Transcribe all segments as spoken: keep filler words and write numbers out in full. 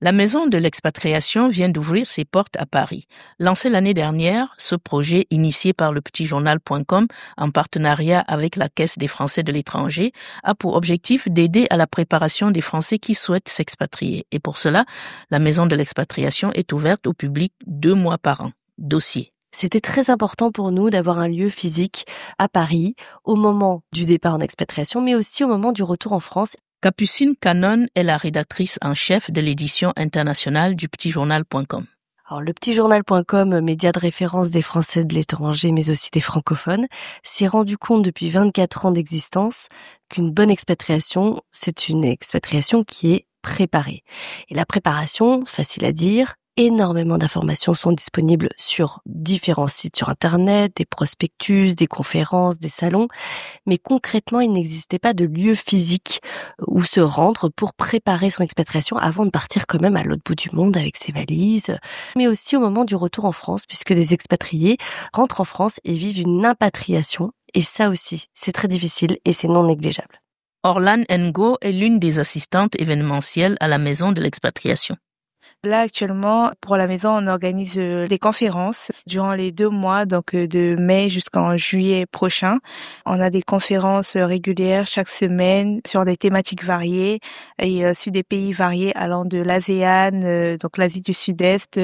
La Maison de l'expatriation vient d'ouvrir ses portes à Paris. Lancé l'année dernière, ce projet, initié par le petit journal point com en partenariat avec la Caisse des Français de l'étranger, a pour objectif d'aider à la préparation des Français qui souhaitent s'expatrier. Et pour cela, la Maison de l'expatriation est ouverte au public deux mois par an. Dossier. C'était très important pour nous d'avoir un lieu physique à Paris au moment du départ en expatriation, mais aussi au moment du retour en France. Capucine Cannon est la rédactrice en chef de l'édition internationale du petit journal point com. Alors, le petit journal point com, média de référence des Français de l'étranger, mais aussi des francophones, s'est rendu compte depuis vingt-quatre ans d'existence qu'une bonne expatriation, c'est une expatriation qui est préparée. Et la préparation, facile à dire, énormément d'informations sont disponibles sur différents sites sur Internet, des prospectus, des conférences, des salons. Mais concrètement, il n'existait pas de lieu physique où se rendre pour préparer son expatriation avant de partir quand même à l'autre bout du monde avec ses valises. Mais aussi au moment du retour en France, puisque des expatriés rentrent en France et vivent une impatriation. Et ça aussi, c'est très difficile et c'est non négligeable. Orlan Ngo est l'une des assistantes événementielles à la Maison de l'expatriation. Là, actuellement, pour la maison, on organise des conférences durant les deux mois, donc de mai jusqu'en juillet prochain. On a des conférences régulières chaque semaine sur des thématiques variées et sur des pays variés allant de l'ASEAN, donc l'Asie du Sud-Est,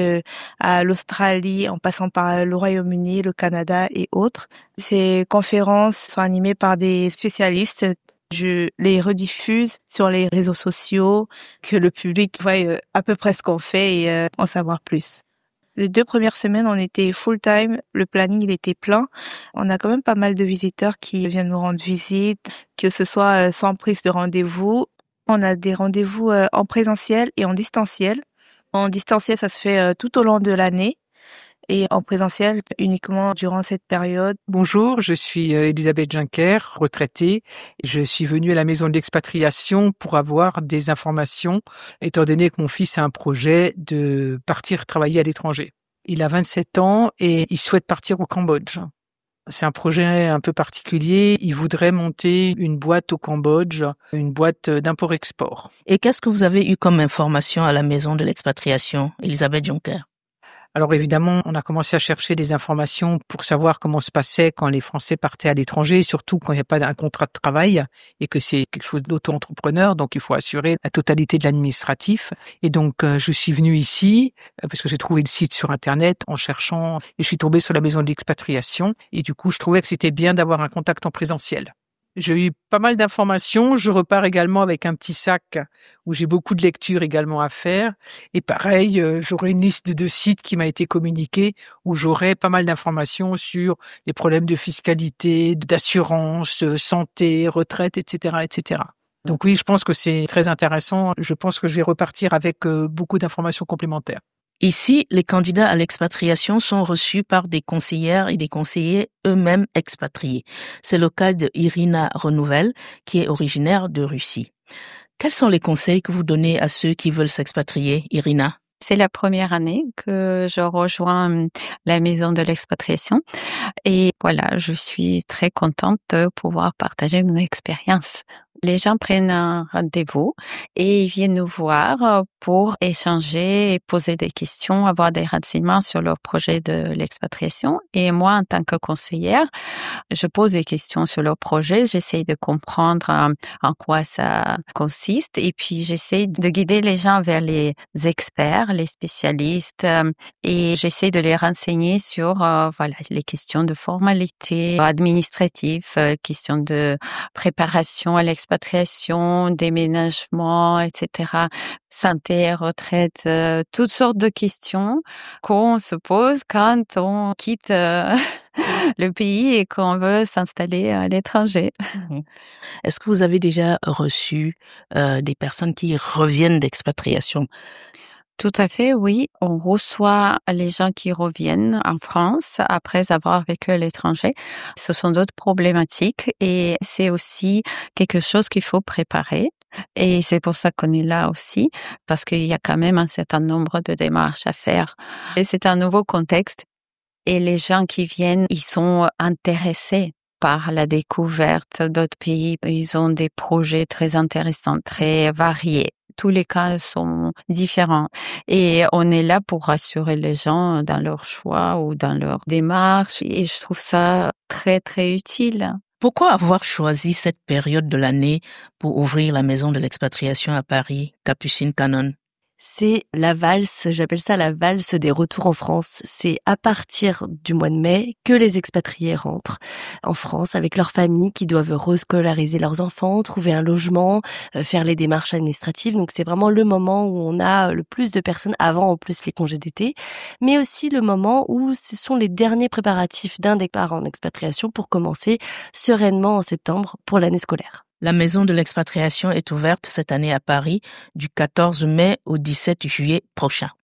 à l'Australie, en passant par le Royaume-Uni, le Canada et autres. Ces conférences sont animées par des spécialistes. Je les rediffuse sur les réseaux sociaux, que le public voit à peu près ce qu'on fait et euh, en savoir plus. Les deux premières semaines, on était full-time, le planning il était plein. On a quand même pas mal de visiteurs qui viennent nous rendre visite, que ce soit sans prise de rendez-vous. On a des rendez-vous en présentiel et en distanciel. En distanciel, ça se fait tout au long de l'année. Et en présentiel uniquement durant cette période. Bonjour, je suis Elisabeth Juncker, retraitée. Je suis venue à la maison de l'expatriation pour avoir des informations, étant donné que mon fils a un projet de partir travailler à l'étranger. Il a vingt-sept ans et il souhaite partir au Cambodge. C'est un projet un peu particulier. Il voudrait monter une boîte au Cambodge, une boîte d'import-export. Et qu'est-ce que vous avez eu comme information à la maison de l'expatriation, Elisabeth Juncker? Alors évidemment, on a commencé à chercher des informations pour savoir comment se passait quand les Français partaient à l'étranger, surtout quand il n'y a pas un contrat de travail et que c'est quelque chose d'auto-entrepreneur, donc il faut assurer la totalité de l'administratif. Et donc euh, je suis venue ici parce que j'ai trouvé le site sur Internet en cherchant et je suis tombée sur la maison de l'expatriation et du coup je trouvais que c'était bien d'avoir un contact en présentiel. J'ai eu pas mal d'informations. Je repars également avec un petit sac où j'ai beaucoup de lectures également à faire. Et pareil, euh, j'aurai une liste de sites qui m'a été communiquée où j'aurai pas mal d'informations sur les problèmes de fiscalité, d'assurance, santé, retraite, et cetera, et cetera. Donc oui, je pense que c'est très intéressant. Je pense que je vais repartir avec euh, beaucoup d'informations complémentaires. Ici, les candidats à l'expatriation sont reçus par des conseillères et des conseillers eux-mêmes expatriés. C'est le cas de Irina Renouvelle, qui est originaire de Russie. Quels sont les conseils que vous donnez à ceux qui veulent s'expatrier, Irina? C'est la première année que je rejoins la maison de l'expatriation et voilà, je suis très contente de pouvoir partager mon expérience. Les gens prennent un rendez-vous et ils viennent nous voir pour échanger et poser des questions, avoir des renseignements sur leur projet de l'expatriation. Et moi, en tant que conseillère, je pose des questions sur leur projet. J'essaie de comprendre en quoi ça consiste et puis j'essaie de guider les gens vers les experts, les spécialistes et j'essaie de les renseigner sur euh, voilà les questions de formalité administrative, euh, questions de préparation à l'expatriation. Expatriation, déménagement, et cetera, santé, retraite, euh, toutes sortes de questions qu'on se pose quand on quitte euh, le pays et qu'on veut s'installer à l'étranger. Est-ce que vous avez déjà reçu euh, des personnes qui reviennent d'expatriation? Tout à fait, oui. On reçoit les gens qui reviennent en France après avoir vécu à l'étranger. Ce sont d'autres problématiques et c'est aussi quelque chose qu'il faut préparer. Et c'est pour ça qu'on est là aussi, parce qu'il y a quand même un certain nombre de démarches à faire. Et c'est un nouveau contexte. Et les gens qui viennent, ils sont intéressés par la découverte d'autres pays. Ils ont des projets très intéressants, très variés. tous les cas sont différents. Et on est là pour rassurer les gens dans leur choix ou dans leur démarche. Et je trouve ça très, très utile. Pourquoi avoir choisi cette période de l'année pour ouvrir la maison de l'expatriation à Paris, Capucine Cannon? C'est la valse, j'appelle ça la valse des retours en France. C'est à partir du mois de mai que les expatriés rentrent en France avec leurs familles qui doivent rescolariser leurs enfants, trouver un logement, faire les démarches administratives. Donc c'est vraiment le moment où on a le plus de personnes, avant en plus les congés d'été, mais aussi le moment où ce sont les derniers préparatifs d'un départ en expatriation pour commencer sereinement en septembre pour l'année scolaire. La maison de l'expatriation est ouverte cette année à Paris du quatorze mai au dix-sept juillet prochain.